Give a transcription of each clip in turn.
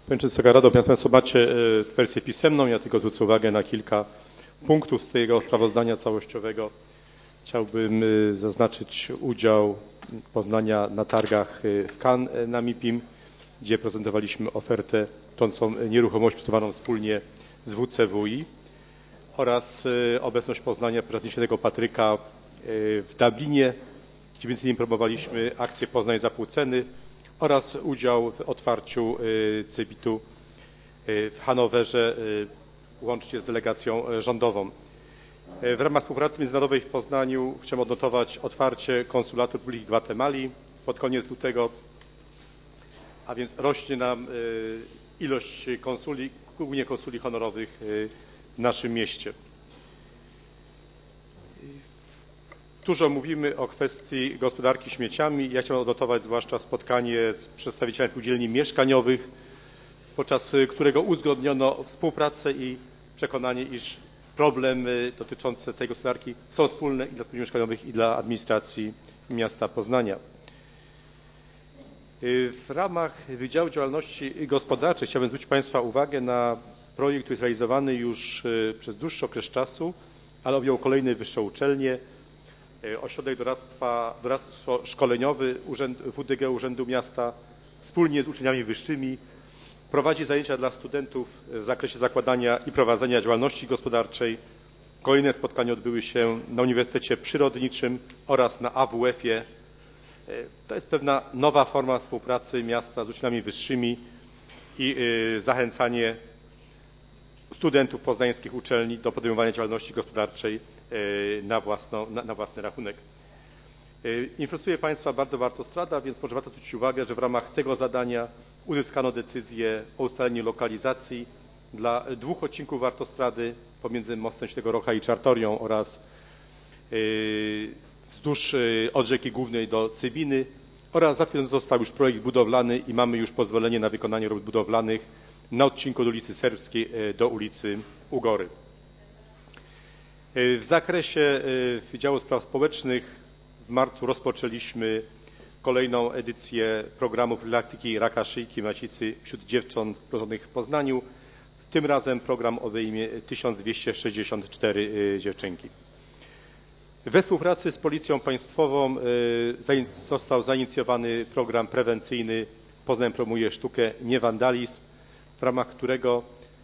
Panie Przewodniczący Rado, Państwo macie wersję pisemną, ja tylko zwrócę uwagę na kilka punktów z tego sprawozdania całościowego. Chciałbym zaznaczyć udział Poznania na targach w Cannes na MIPIM, gdzie prezentowaliśmy ofertę dotyczącą nieruchomości przygotowaną wspólnie z WCWI oraz obecność Poznania prezydenta Świętego Patryka w Dublinie, gdzie między innymi promowaliśmy akcję Poznań za pół ceny oraz udział w otwarciu CEBIT-u w Hanowerze łącznie z delegacją rządową. W ramach współpracy międzynarodowej w Poznaniu chciałem odnotować otwarcie konsulatu Republiki Gwatemali pod koniec lutego, a więc rośnie nam ilość konsuli, głównie konsuli honorowych w naszym mieście. Dużo mówimy o kwestii gospodarki śmieciami. Ja chciałem odnotować zwłaszcza spotkanie z przedstawicielami spółdzielni mieszkaniowych, podczas którego uzgodniono współpracę i przekonanie, iż problemy dotyczące tej gospodarki są wspólne i dla spółdzielni mieszkaniowych, i dla administracji miasta Poznania. W ramach Wydziału Działalności Gospodarczej chciałbym zwrócić Państwa uwagę na projekt, który jest realizowany już przez dłuższy okres czasu, ale objął kolejne wyższe uczelnie. Ośrodek Doradztwo Szkoleniowy WDG Urzędu Miasta wspólnie z uczelniami wyższymi prowadzi zajęcia dla studentów w zakresie zakładania i prowadzenia działalności gospodarczej. Kolejne spotkania odbyły się na Uniwersytecie Przyrodniczym oraz na AWF-ie. To jest pewna nowa forma współpracy miasta z uczelniami wyższymi i zachęcanie studentów poznańskich uczelni do podejmowania działalności gospodarczej na własny rachunek. Interesuje Państwa bardzo autostrada, więc może warto zwrócić uwagę, że w ramach tego zadania uzyskano decyzję o ustaleniu lokalizacji dla 2 odcinków autostrady pomiędzy mostem Świętego Rocha i Czartorią oraz wzdłuż od rzeki głównej do Cybiny, oraz zatwierdzony został już projekt budowlany i mamy już pozwolenie na wykonanie robót budowlanych na odcinku od ulicy Serbskiej do ulicy Ugory. W zakresie Wydziału Spraw Społecznych w marcu rozpoczęliśmy kolejną edycję programu profilaktyki raka szyjki macicy wśród dziewcząt rodzonych w Poznaniu. Tym razem program obejmie 1264 dziewczynki. We współpracy z Policją Państwową został zainicjowany program prewencyjny Poznań promuje sztukę, nie wandalizm, w ramach którego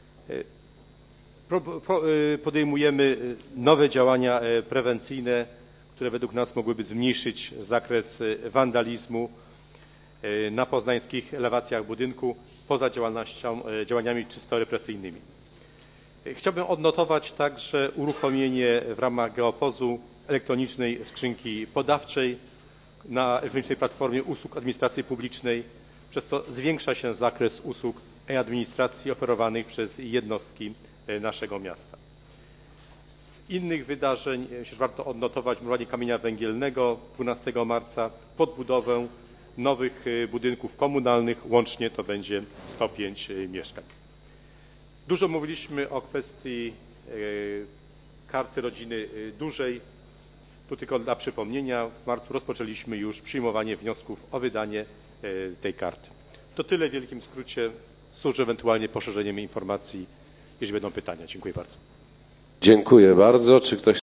podejmujemy nowe działania prewencyjne, które według nas mogłyby zmniejszyć zakres wandalizmu na poznańskich elewacjach budynku poza działaniami czysto represyjnymi. Chciałbym odnotować także uruchomienie w ramach Geopozu elektronicznej skrzynki podawczej na elektronicznej platformie usług administracji publicznej, przez co zwiększa się zakres usług e-administracji oferowanych przez jednostki naszego miasta. Z innych wydarzeń myślę, że warto odnotować murowanie kamienia węgielnego 12 marca, podbudowę nowych budynków komunalnych, łącznie to będzie 105 mieszkań. Dużo mówiliśmy o kwestii karty rodziny dużej. Tu tylko dla przypomnienia, w marcu rozpoczęliśmy już przyjmowanie wniosków o wydanie tej karty. To tyle w wielkim skrócie. Służę ewentualnie poszerzeniem informacji, jeżeli będą pytania. Dziękuję bardzo. Dziękuję bardzo. Czy ktoś